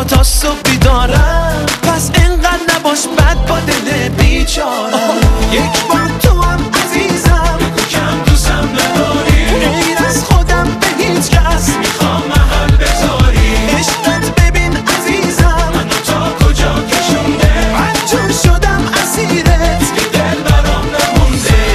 تو تا صبح بیدارم، پس اینقدر نباش بد با دل بیچارم. یک بار تو هم عزیزم، بگو کم دوستم نداری، غیر از خودم به هیچ کس میخوام محل بذاری. عشقت ببین عزیزم منو تا کجا کشونده، مجبور شدم اسیرت که دل برام نمونده.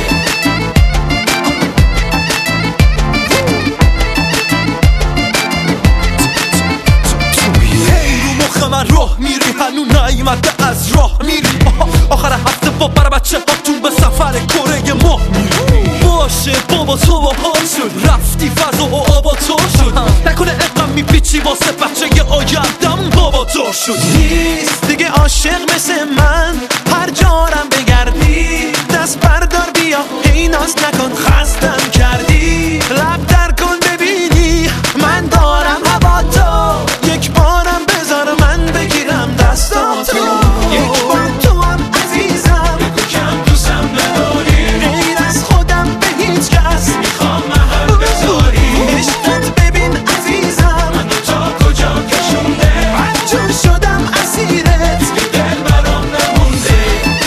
هی رو مخ من راه میری، هنو نیومده از راه میری. آخر هفته با برا بچه هاتون به سفر کره ماه میری. باشه بابا تو با حال شد، رفتی فضا و آبا تو شد. نکنه اقم میپیچی واسه بچه آیندم بابا تو شد. نیست دیگه عاشق مثل من، هر جارم بگردی دست بردار بیا، هی ناز نکن خستم کردی. لب در کن ببینی من دارم هوا تو، یک بارم بذار من بگیرم دستاتو. یک بار تو هم عزیزم، بگو کم دوستم نداری، غیر از خودم به هیچ کس میخوام محل بذاری. عشقت ببین عزیزم منو تا کجا کشونده، مجبور شدم اسیرت که دل برام نمونده.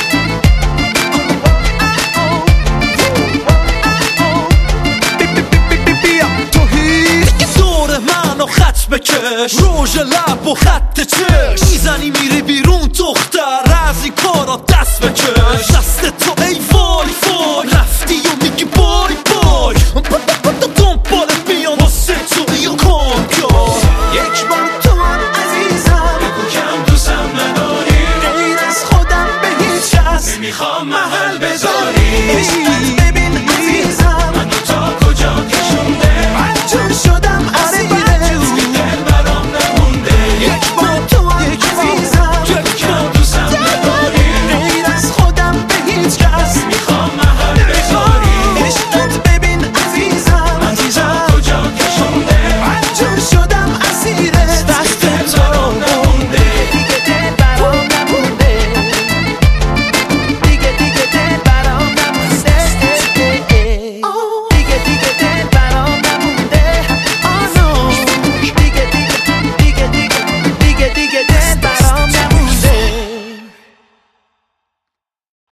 بیا تو هیچ دور منو خط بکش، روژ لب و خط چش میزنی میری بیرون دختر، از این کارا دست بکش. دست تو ای وای وای